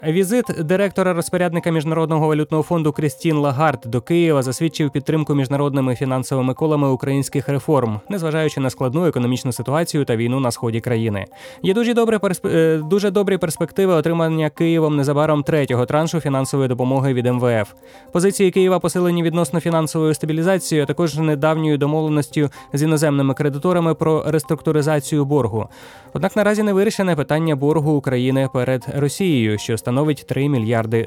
Візит директора-розпорядника Міжнародного валютного фонду Крістін Лагард до Києва засвідчив підтримку міжнародними фінансовими колами українських реформ, незважаючи на складну економічну ситуацію та війну на сході країни. Є дуже добрі перспективи отримання Києвом незабаром третього траншу фінансової допомоги від МВФ. Позиції Києва посилені відносно фінансової стабілізації, а також недавньою домовленістю з іноземними кредиторами про реструктуризацію боргу. Однак наразі не вирішене питання боргу України перед Росією, що становить $3 мільярди,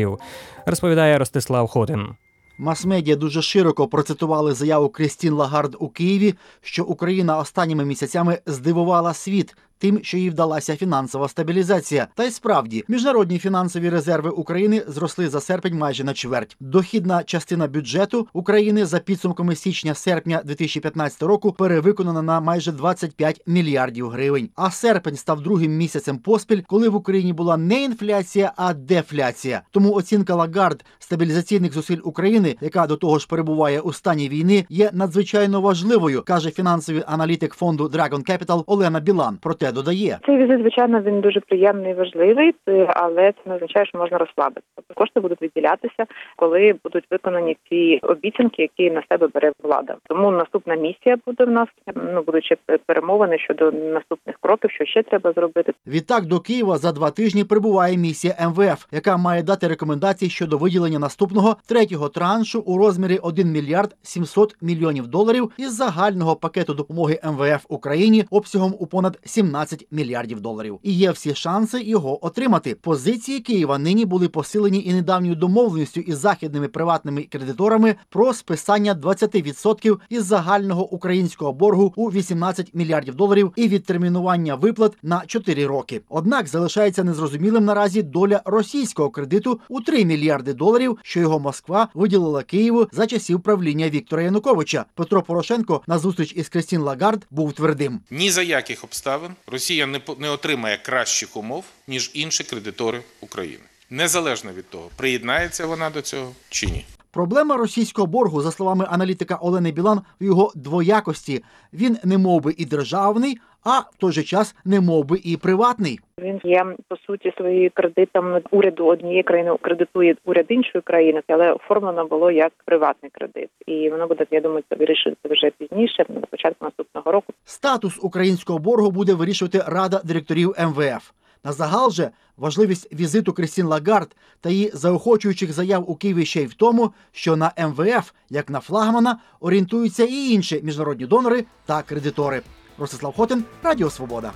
розповідає Ростислав Хотин. Мас-медіа дуже широко процитували заяву Крістін Лагард у Києві, що Україна останніми місяцями здивувала світ тим, що їй вдалася фінансова стабілізація. Та й справді, міжнародні фінансові резерви України зросли за серпень майже на чверть. Дохідна частина бюджету України за підсумками січня-серпня 2015 року перевиконана на майже 25 мільярдів гривень. А серпень став другим місяцем поспіль, коли в Україні була не інфляція, а дефляція. Тому оцінка Лагард стабілізаційних зусиль України, яка до того ж перебуває у стані війни, є надзвичайно важливою, каже фінансовий аналітик фонду Dragon Capital Олена Білан. Проте додає. Цей візит, звичайно, він дуже приємний і важливий, але це не означає, що можна розслабитися. Кошти будуть виділятися, коли будуть виконані ті обіцянки, які на себе бере влада. Тому наступна місія буде в нас, будуть ще перемовини щодо наступних кроків, що ще треба зробити. Відтак до Києва за 2 тижні прибуває місія МВФ, яка має дати рекомендації щодо виділення наступного третього траншу у розмірі $1 мільярд 700 мільйонів із загального пакету допомоги МВФ Україні обсягом у понад $17 мільярдів. І є всі шанси його отримати. Позиції Києва нині були посилені і недавньою домовленістю із західними приватними кредиторами про списання 20% із загального українського боргу у $18 мільярдів і відтермінування виплат на 4 роки. Однак залишається незрозумілим наразі доля російського кредиту у $3 мільярди, що його Москва виділила Києву за часів правління Віктора Януковича. Петро Порошенко на зустріч із Крістін Лагард був твердим. Ні за яких обставин Росія не отримає кращих умов, ніж інші кредитори України. Незалежно від того, приєднається вона до цього чи ні. Проблема російського боргу, за словами аналітика Олени Білан, в його двоякості. Він немовби і державний, а в той же час немовби і приватний. Він є, по суті, своїм кредитом уряду однієї країни кредитує уряд іншої країни, але оформлено було як приватний кредит. І воно буде, я думаю, це вирішити вже пізніше, на початку наступного року. Статус українського боргу буде вирішувати Рада директорів МВФ. Назагал же важливість візиту Крістін Лагард та її заохочуючих заяв у Києві ще й в тому, що на МВФ, як на флагмана, орієнтуються і інші міжнародні донори та кредитори. Ростислав Хотин, Радіо Свобода.